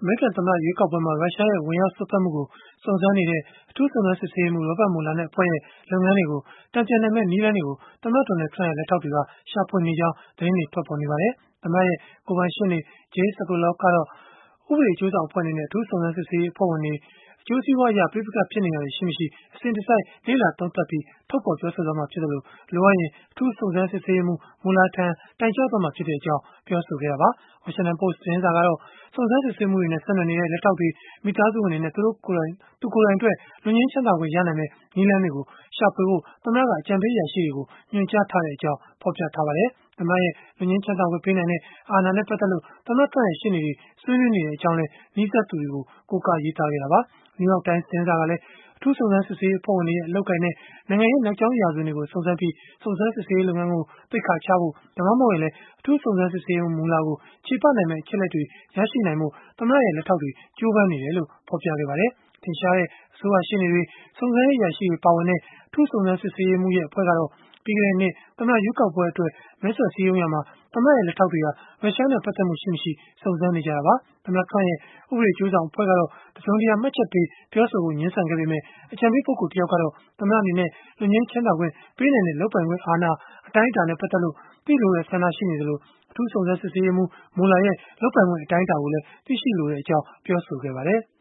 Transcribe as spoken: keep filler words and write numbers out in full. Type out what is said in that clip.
အမေရိကန်သမ္မတရွေးကောက်ပွဲမှာ ရုရှားရဲ့ ဝင်ရောက်စွက်ဖက်မှုကို စုံစမ်းနေတဲ့ အထူးစုံစမ်းစစ်ဆေးရေးမှူး Robert Mueller နဲ့ အဖွဲ့ရဲ့ လုပ်ငန်းတွေကို တန်ပြန်နိုင်မယ့် နည်းလမ်းတွေကို သမ္မတ Donald Trump ရဲ့ လက်ထောက်တွေက ရှာဖွေနေကြောင်း သတင်းတွေ ထွက်ပေါ်နေပါတယ်။ သမ္မတရဲ့ ကိုယ်ပိုင်ရှေ့နေ Jay Sekulow ကတော့ ဥပဒေအကျိုးဆောင်အဖွဲ့အနေနဲ့ အထူးစုံစမ်းစစ်ဆေးရေး အဖွဲ့ဝင်တွေ အကျိုးစီးပွားအရ ပဋိပက္ခဖြစ်နေတာတွေ ရှိမရှိ အစဉ်တစိုက် လေ့လာသုံးသပ်ပြီး ထုတ်ဖော်ပြောဆိုသွားမှာဖြစ်သလို၊ လိုအပ်ရင် အထူးစုံစမ်းစစ်ဆေးရေးမှူး Mueller ထံ တိုင်ကြားသွားမှာ ဖြစ်ကြောင်း ပြောဆိုခဲ့တာပါ။ Washington Post သတင်းစာကတော့ စုံစမ်းစစ်ဆေးမှုတွေနဲ့ ဆက်နွယ်နေတဲ့ လက်ထောက်တွေ၊ မိသားစုဝင်တွေနဲ့ သူကိုယ်တိုင်အတွက် လွတ်ငြိမ်းချမ်းသာခွင့်ရနိုင်မယ့် နည်းလမ်းတွေကို ရှာဖွေဖို့ သမ္မတက အကြံပေးအရာရှိတွေကို ညွှန်ကြားထားကြောင်း ဖော်ပြထားပါတယ်။ သမ္မတရဲ့ လွတ်ငြိမ်းချမ်းသာခွင့်ပေးနိုင်တဲ့ အာဏာနဲ့ ပတ်သက်လို့ သမ္မတ Trump ရဲ့ ရှေ့နေတွေ ဆွေးနွေးနေကြောင်းလည်း နီးစပ်သူတွေကို ကိုးကားရေးသားခဲ့တာပါ။ New York Times သတင်းစာကလည်း အထူးစုံစမ်းစစ်ဆေးရေး အဖွဲ့ဝင်တွေရဲ့ အလုပ်အကိုင်နဲ့ နိုင်ငံရေးနောက်ကြောင်းရာဇဝင်တွေကို စုံစမ်းပြီး စုံစမ်းစစ်ဆေးရေး လုပ်ငန်းကို သိက္ခာချဖို့ ဒါမှမဟုတ်ရင်လည်း အထူးစုံစမ်းစစ်ဆေးရေးမှူး Mueller ကို ချေပနိုင်မယ့် အချက်အလက်တွေ ရရှိနိုင်ဖို့ သမ္မတရဲ့ လက်ထောက်တွေ ကြိုးပမ်းနေတယ်လို့ ဖော်ပြခဲ့ပါတယ်။ ထင်ရှားတဲ့ အစိုးရရှေ့နေတွေ၊ စုံစမ်းရေးအရာရှိတွေ ပါဝင်တဲ့ အထူးစုံစမ်းစစ်ဆေးရေးမှူးရဲ့ အဖွဲ့ကတော့ ပြီးခဲ့တဲ့နှစ် သမ္မတရွေးကောက်ပွဲအတွက် မဲဆွယ်စည်းရုံးရာမှာ သမ္မတရဲ့ လက်ထောက်တွေဟာ ရုရှားနဲ့ ပတ်သက်မှုရှိမရှိ စုံစမ်းနေကြတာပါ။ သမ္မတ Trump ရဲ့ ဥပဒေအကျိုးဆောင်အဖွဲ့ကတော့ တစုံတရာ မှတ်ချက်ပေး ပြောဆိုဖို့ ငြင်းဆန်ခဲ့ပေမဲ့ အကြံပေးပုဂ္ဂိုလ် တယောက်ကတော့ သမ္မတအနေနဲ့ လွတ်ငြိမ်းချမ်းသာခွင့် ပေးနိုင်တဲ့ လုပ်ပိုင်ခွင့်အာဏာ အတိုင်းအတာနဲ့ ပတ်သက်လို့ သိလိုတဲ့ဆန္ဒရှိနေသလို၊ အထူးစုံစမ်းစစ်ဆေးရေးမှူး Mueller ရဲ့ လုပ်ပိုင်ခွင့် အတိုင်းအတာကိုလည်း သိရှိလိုကြောင်း ပြောဆိုခဲ့ပါတယ်။